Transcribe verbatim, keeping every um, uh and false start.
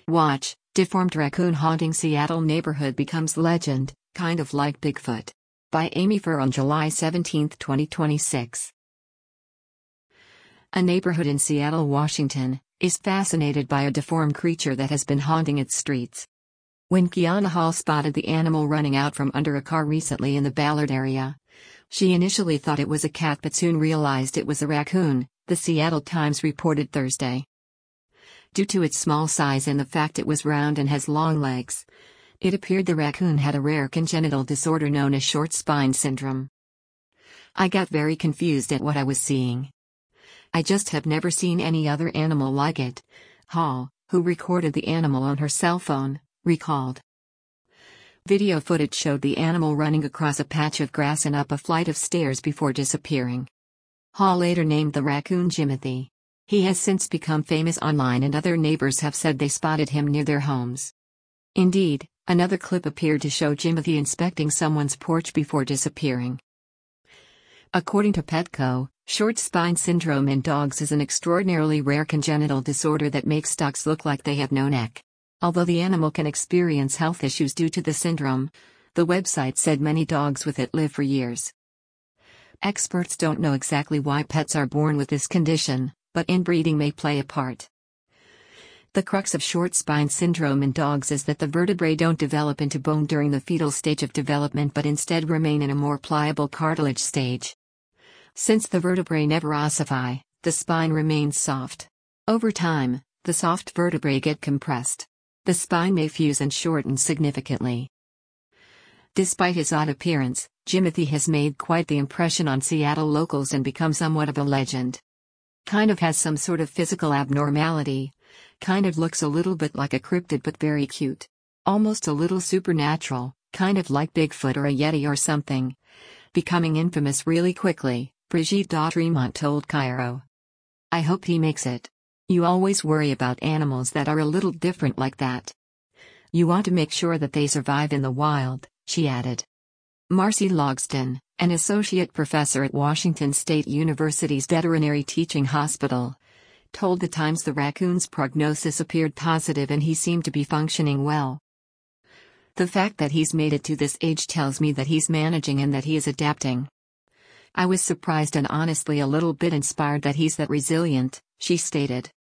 Watch, deformed raccoon haunting Seattle neighborhood becomes legend, kind of like Bigfoot. By Amy Furr on July seventeenth, twenty twenty-six. A neighborhood in Seattle, Washington, is fascinated by a deformed creature that has been haunting its streets. When Kiana Hall spotted the animal running out from under a car recently in the Ballard area, she initially thought it was a cat but soon realized it was a raccoon, the Seattle Times reported Thursday. Due to its small size and the fact it was round and has long legs, it appeared the raccoon had a rare congenital disorder known as short spine syndrome. I got very confused at what I was seeing. I just have never seen any other animal like it, Hall, who recorded the animal on her cell phone, recalled. Video footage showed the animal running across a patch of grass and up a flight of stairs before disappearing. Hall later named the raccoon Jimothy. He has since become famous online and other neighbors have said they spotted him near their homes. Indeed, another clip appeared to show Jimothy inspecting someone's porch before disappearing. According to Petco, short spine syndrome in dogs is an extraordinarily rare congenital disorder that makes dogs look like they have no neck. Although the animal can experience health issues due to the syndrome, the website said many dogs with it live for years. Experts don't know exactly why pets are born with this condition, but inbreeding may play a part. The crux of short spine syndrome in dogs is that the vertebrae don't develop into bone during the fetal stage of development but instead remain in a more pliable cartilage stage. Since the vertebrae never ossify, the spine remains soft. Over time, the soft vertebrae get compressed. The spine may fuse and shorten significantly. Despite his odd appearance, Jimothy has made quite the impression on Seattle locals and become somewhat of a legend. Kind of has some sort of physical abnormality. Kind of looks a little bit like a cryptid but very cute. Almost a little supernatural, kind of like Bigfoot or a Yeti or something. Becoming infamous really quickly, Brigitte Dautremont told Cairo. I hope he makes it. You always worry about animals that are a little different like that. You want to make sure that they survive in the wild, she added. Marcy Logston, an associate professor at Washington State University's Veterinary Teaching Hospital, told the Times the raccoon's prognosis appeared positive and he seemed to be functioning well. The fact that he's made it to this age tells me that he's managing and that he is adapting. I was surprised and honestly a little bit inspired that he's that resilient, she stated.